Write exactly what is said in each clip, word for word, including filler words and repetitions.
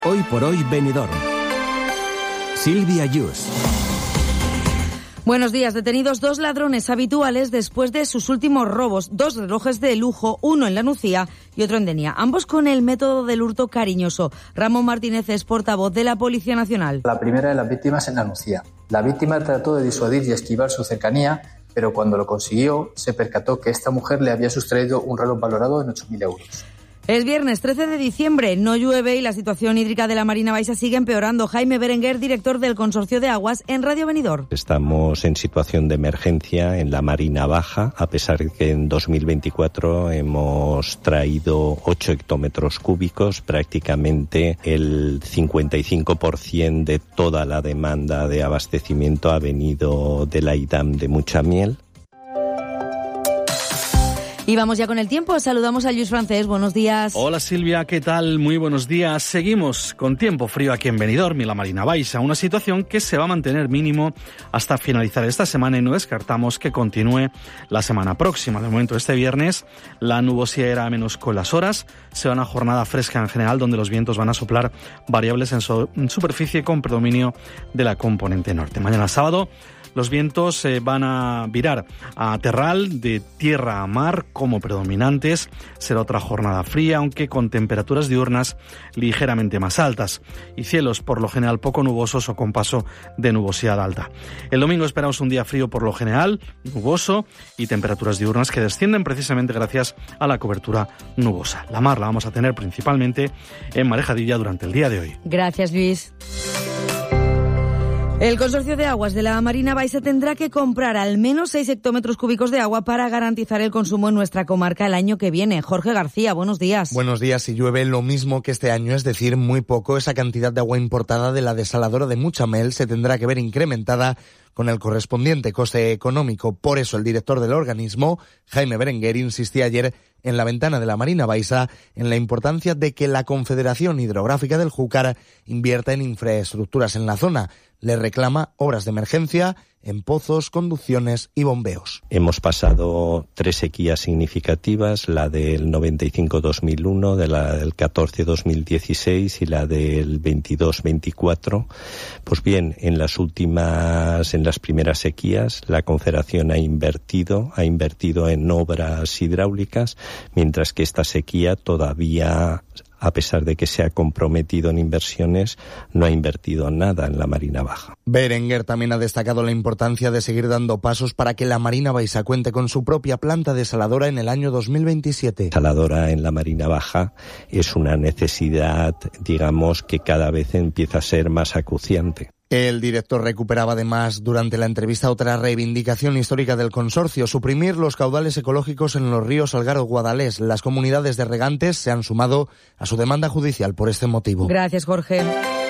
Hoy por hoy Benidorm. Silvia Yus. Buenos días. Detenidos dos ladrones habituales después de sus últimos robos. Dos relojes de lujo, uno en La Nucía y otro en Denia. Ambos con el método del hurto cariñoso. Ramón Martínez es portavoz de la Policía Nacional. La primera de las víctimas en La Nucía. La víctima trató de disuadir y esquivar su cercanía, pero cuando lo consiguió se percató que esta mujer le había sustraído un reloj valorado en ocho mil euros. Es viernes trece de diciembre, no llueve y la situación hídrica de la Marina Baixa sigue empeorando. Jaime Berenguer, director del Consorcio de Aguas en Radio Benidorm. Estamos en situación de emergencia en la Marina Baja, a pesar de que en dos mil veinticuatro hemos traído ocho hectómetros cúbicos, prácticamente el cincuenta y cinco por ciento de toda la demanda de abastecimiento ha venido de la IDAM de Muchamiel. Y vamos ya con el tiempo. Saludamos a Luis Francés. Buenos días. Hola Silvia, ¿qué tal? Muy buenos días. Seguimos con tiempo frío aquí en Benidorm y la Marina Baixa. Una situación que se va a mantener mínimo hasta finalizar esta semana y no descartamos que continúe la semana próxima. De momento, este viernes, la nubosidad irá a menos con las horas. Será una jornada fresca en general donde los vientos van a soplar variables en, so- en superficie con predominio de la componente norte. Mañana sábado, los vientos eh, van a virar a terral de tierra a mar como predominantes. Será otra jornada fría, aunque con temperaturas diurnas ligeramente más altas y cielos por lo general poco nubosos o con paso de nubosidad alta. El domingo esperamos un día frío por lo general, nuboso y temperaturas diurnas que descienden precisamente gracias a la cobertura nubosa. La mar la vamos a tener principalmente en Marejadilla durante el día de hoy. Gracias, Luis. El Consorcio de Aguas de la Marina Baixa tendrá que comprar al menos seis hectómetros cúbicos de agua para garantizar el consumo en nuestra comarca el año que viene. Jorge García, buenos días. Buenos días. Si llueve lo mismo que este año, es decir, muy poco, esa cantidad de agua importada de la desaladora de Muchamel se tendrá que ver incrementada con el correspondiente coste económico. Por eso el director del organismo, Jaime Berenguer, insistía ayer en la ventana de la Marina Baixa en la importancia de que la Confederación Hidrográfica del Júcar invierta en infraestructuras en la zona. Le reclama obras de emergencia en pozos, conducciones y bombeos. Hemos pasado tres sequías significativas, la del noventa y cinco dos mil uno, de la del catorce dos mil dieciséis y la del veintidós veinticuatro. Pues bien, en las últimas, en las primeras sequías, la Confederación ha invertido, ha invertido en obras hidráulicas, mientras que esta sequía todavía, a pesar de que se ha comprometido en inversiones, no ha invertido nada en la Marina Baja. Berenguer también ha destacado la importancia de seguir dando pasos para que la Marina Baixa cuente con su propia planta desaladora en el año dos mil veintisiete. Desaladora en la Marina Baja es una necesidad, digamos, que cada vez empieza a ser más acuciante. El director recuperaba además durante la entrevista otra reivindicación histórica del consorcio: suprimir los caudales ecológicos en los ríos Algar o Guadalés. Las comunidades de regantes se han sumado a su demanda judicial por este motivo. Gracias, Jorge.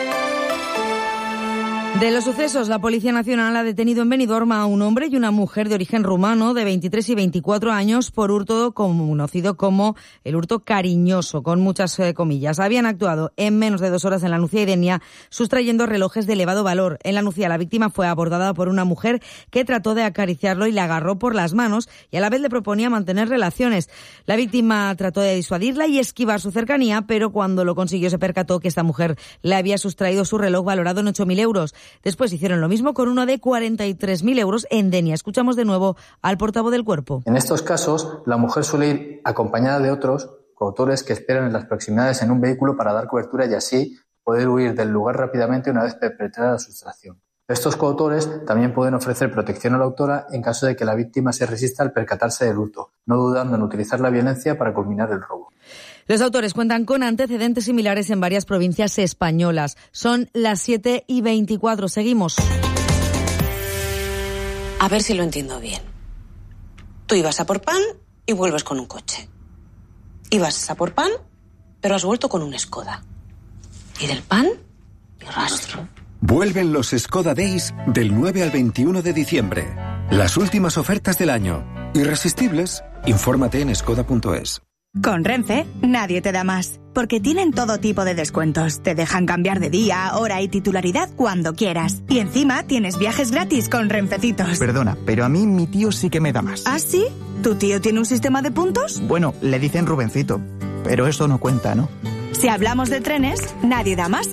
De los sucesos, la Policía Nacional ha detenido en Benidorm a un hombre y una mujer de origen rumano de veintitrés y veinticuatro años por hurto conocido como el hurto cariñoso, con muchas eh, comillas. Habían actuado en menos de dos horas en La Nucía y Denia, sustrayendo relojes de elevado valor. En La Nucía, la víctima fue abordada por una mujer que trató de acariciarlo y le agarró por las manos y a la vez le proponía mantener relaciones. La víctima trató de disuadirla y esquivar su cercanía, pero cuando lo consiguió se percató que esta mujer le había sustraído su reloj valorado en ocho mil euros. Después hicieron lo mismo con uno de cuarenta y tres mil euros en Denia. Escuchamos de nuevo al portavoz del cuerpo. En estos casos, la mujer suele ir acompañada de otros coautores que esperan en las proximidades en un vehículo para dar cobertura y así poder huir del lugar rápidamente una vez perpetrada la sustracción. Estos coautores también pueden ofrecer protección a la autora en caso de que la víctima se resista al percatarse del hurto, no dudando en utilizar la violencia para culminar el robo. Los autores cuentan con antecedentes similares en varias provincias españolas. Son las siete y veinticuatro. Seguimos. A ver si lo entiendo bien. Tú ibas a por pan y vuelves con un coche. Ibas a por pan, pero has vuelto con un Skoda. Y del pan, ni rastro. Vuelven los Skoda Days del nueve al veintiuno de diciembre. Las últimas ofertas del año. Irresistibles. Infórmate en skoda punto es. Con Renfe, nadie te da más, porque tienen todo tipo de descuentos. Te dejan cambiar de día, hora y titularidad cuando quieras. Y encima tienes viajes gratis con Renfecitos. Perdona, pero a mí mi tío sí que me da más. ¿Ah, sí? ¿Tu tío tiene un sistema de puntos? Bueno, le dicen Rubencito, pero eso no cuenta, ¿no? Si hablamos de trenes, nadie da más.